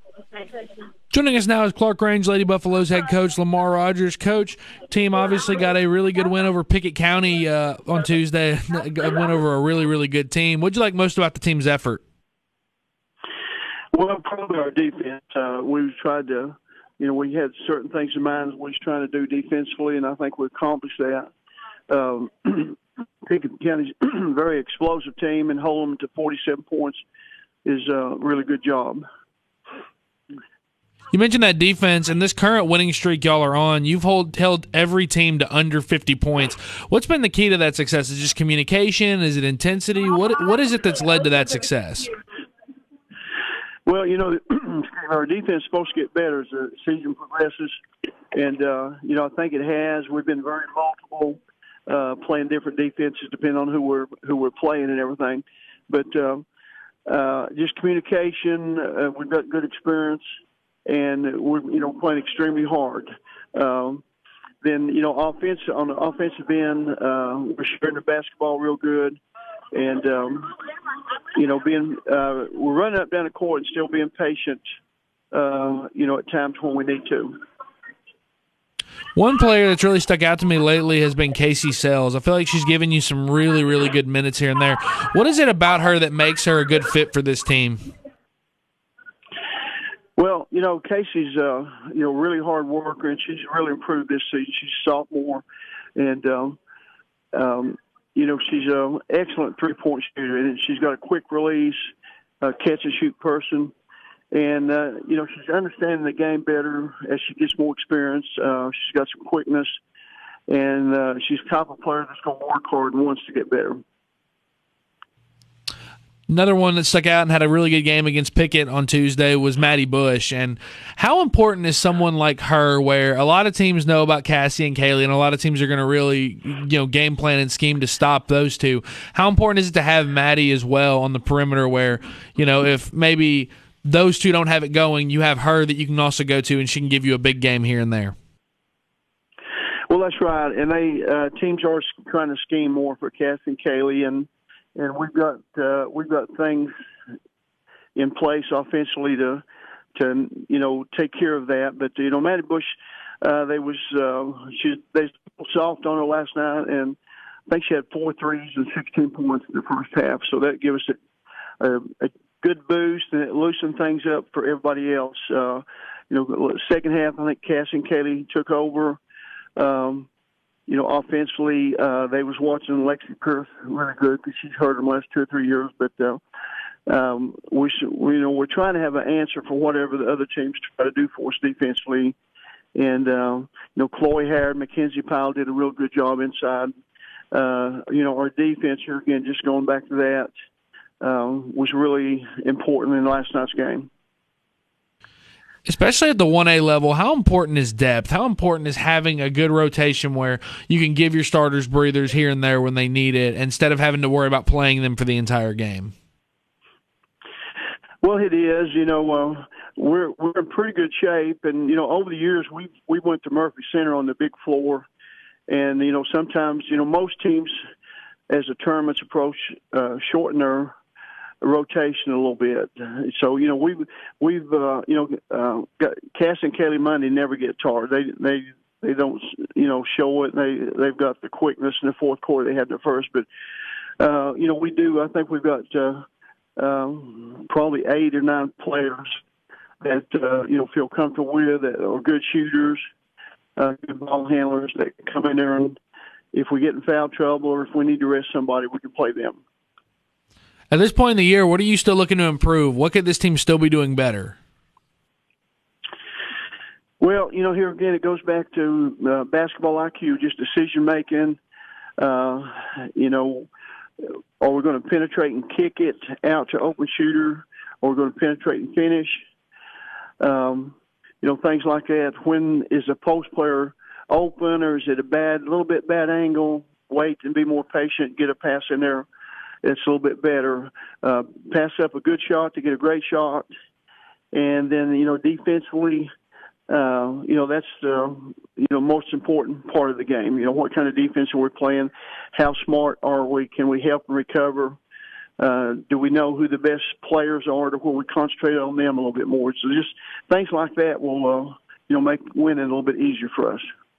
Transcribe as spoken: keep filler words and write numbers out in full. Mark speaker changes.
Speaker 1: Joining us now is Clark Range Lady Buffaloes head coach Lamar Rogers. Coach, team obviously got a really good win over Pickett County uh, on Tuesday. A win over a really, really good team. What'd you like most about the team's effort?
Speaker 2: Well, probably our defense. Uh, we tried to, you know, we had certain things in mind we was trying to do defensively, and I think we accomplished that. Um, Pickett County's a very explosive team, and holding them to forty-seven points is a really good job.
Speaker 1: You mentioned that defense, and this current winning streak y'all are on, you've hold, held every team to under fifty points. What's been the key to that success? Is it just communication? Is it intensity? What What is it that's led to that success?
Speaker 2: Well, you know, our defense is supposed to get better as the season progresses, and, uh, you know, I think it has. We've been very multiple, uh, playing different defenses depending on who we're, who we're playing and everything. But uh, uh, just communication, uh, we've got good experience. And we're, you know, playing extremely hard. Um, then, you know, offense on the offensive end, uh, we're sharing the basketball real good, and um, you know, being uh, we're running up down the court and still being patient. Uh, you know, at times when we need to.
Speaker 1: One player that's really stuck out to me lately has been Casey Sells. I feel like she's given you some really, really good minutes here and there. What is it about her that makes her a good fit for this team?
Speaker 2: Well, you know, Casey's, uh, you know, really hard worker, and she's really improved this season. She's a sophomore, and, um, um, you know, she's an excellent three-point shooter, and she's got a quick release, uh, catch-and-shoot person. And, uh, you know, she's understanding the game better as she gets more experience. Uh, she's got some quickness, and uh, she's the type of player that's going to work hard and wants to get better.
Speaker 1: Another one that stuck out and had a really good game against Pickett on Tuesday was Maddie Bush. And how important is someone like her, where a lot of teams know about Cassie and Kaylee, and a lot of teams are going to really, you know, game plan and scheme to stop those two? How important is it to have Maddie as well on the perimeter, where, you know, if maybe those two don't have it going, you have her that you can also go to, and she can give you a big game here and there?
Speaker 2: Well, that's right. And they uh, teams are trying to scheme more for Cassie and Kaylee, and And we've got uh, we've got things in place offensively to to you know take care of that. But you know, Maddie Bush, uh, they was uh, she they soft on her last night, and I think she had four threes and sixteen points in the first half. So that gave us a, a, a good boost, and it loosened things up for everybody else. Uh, you know, second half, I think Cassie and Kaylee took over. Um, You know, offensively, uh, they was watching Lexi Pierce really good because she's hurt them last two or three years. But uh, um, we, should, we, you know, we're trying to have an answer for whatever the other teams try to do for us defensively. And um, you know, Chloe Harrod, Mackenzie Powell did a real good job inside. Uh, you know, our defense here again, just going back to that, um, was really important in last night's game.
Speaker 1: Especially at the one A level, how important is depth? How important is having a good rotation where you can give your starters breathers here and there when they need it, instead of having to worry about playing them for the entire game?
Speaker 2: Well, it is. You know, uh, we're we're in pretty good shape, and you know, over the years we we went to Murphy Center on the big floor, and you know, sometimes you know most teams, as the tournaments approach, uh, shorten their rotation a little bit. So, you know, we've, we've, uh, you know, uh, got Cass and Kelly Monday never get tired. They, they, they don't, you know, show it. They, they've got the quickness in the fourth quarter they had the first, but, uh, you know, we do, I think we've got, uh, um, probably eight or nine players that, uh, you know, feel comfortable with, that are good shooters, uh, good ball handlers that can come in there, and if we get in foul trouble or if we need to rest somebody, we can play them.
Speaker 1: At this point in the year, what are you still looking to improve? What could this team still be doing better?
Speaker 2: Well, you know, here again, it goes back to uh, basketball I Q, just decision making. Uh, you know, are we going to penetrate and kick it out to open shooter, or are we going to penetrate and finish? Um, you know, things like that. When is a post player open, or is it a bad, a little bit bad angle? Wait and be more patient. Get a pass in there. It's a little bit better. Uh, pass up a good shot to get a great shot. And then, you know, defensively, uh, you know, that's the, you know, most important part of the game. You know, what kind of defense are we playing? How smart are we? Can we help and recover? Uh, do we know who the best players are to where we concentrate on them a little bit more? So just things like that will, uh, you know, make winning a little bit easier for us.